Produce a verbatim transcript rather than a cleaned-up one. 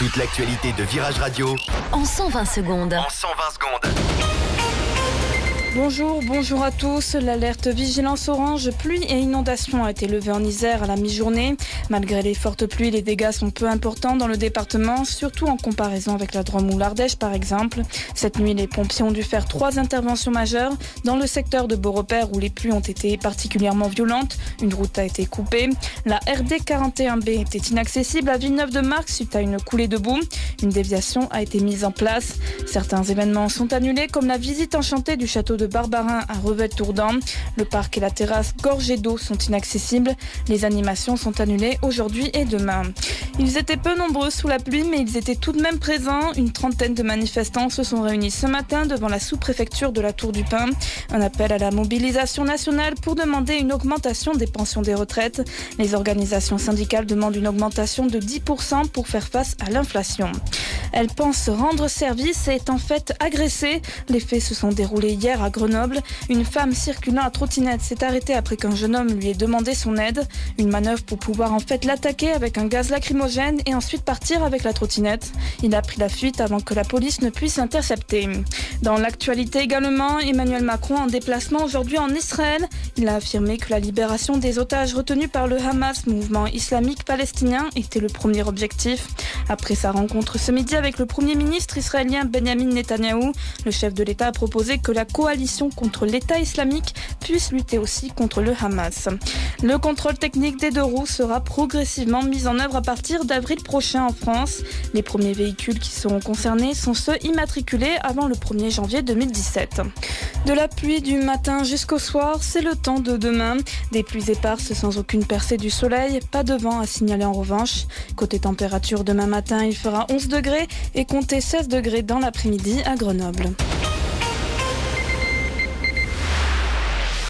Toute l'actualité de Virage Radio en cent vingt secondes. En cent vingt secondes. Bonjour, bonjour à tous. L'alerte vigilance orange pluie et inondation a été levée en Isère à la mi-journée. Malgré les fortes pluies, les dégâts sont peu importants dans le département, surtout en comparaison avec la Drôme ou l'Ardèche par exemple. Cette nuit, les pompiers ont dû faire trois interventions majeures dans le secteur de Beaurepaire où les pluies ont été particulièrement violentes. Une route a été coupée. La R D quarante et un B était inaccessible à Villeneuve-de-Marcq suite à une coulée de boue. Une déviation a été mise en place. Certains événements sont annulés comme la visite enchantée du château de de Barbarin à Revel-Tourdan. Le parc et la terrasse gorgés d'eau sont inaccessibles. Les animations sont annulées aujourd'hui et demain. Ils étaient peu nombreux sous la pluie, mais ils étaient tout de même présents. Une trentaine de manifestants se sont réunis ce matin devant la sous-préfecture de la Tour du Pin. Un appel à la mobilisation nationale pour demander une augmentation des pensions des retraites. Les organisations syndicales demandent une augmentation de dix pour cent pour faire face à l'inflation. Elle pense rendre service et est en fait agressée. Les faits se sont déroulés hier à Grenoble. Une femme circulant à trottinette s'est arrêtée après qu'un jeune homme lui ait demandé son aide. Une manœuvre pour pouvoir en fait l'attaquer avec un gaz lacrymogène et ensuite partir avec la trottinette. Il a pris la fuite avant que la police ne puisse intercepter. Dans l'actualité également, Emmanuel Macron en déplacement aujourd'hui en Israël. Il a affirmé que la libération des otages retenus par le Hamas, mouvement islamique palestinien, était le premier objectif. Après sa rencontre ce midi avec le Premier ministre israélien Benjamin Netanyahou, le chef de l'État a proposé que la coalition contre l'État islamique puisse lutter aussi contre le Hamas. Le contrôle technique des deux roues sera progressivement mis en œuvre à partir d'avril prochain en France. Les premiers véhicules qui seront concernés sont ceux immatriculés avant le premier janvier deux mille dix-sept. De la pluie du matin jusqu'au soir, c'est le temps de demain. Des pluies éparses sans aucune percée du soleil, pas de vent à signaler en revanche. Côté température, demain matin, il fera onze degrés et comptez seize degrés dans l'après-midi à Grenoble.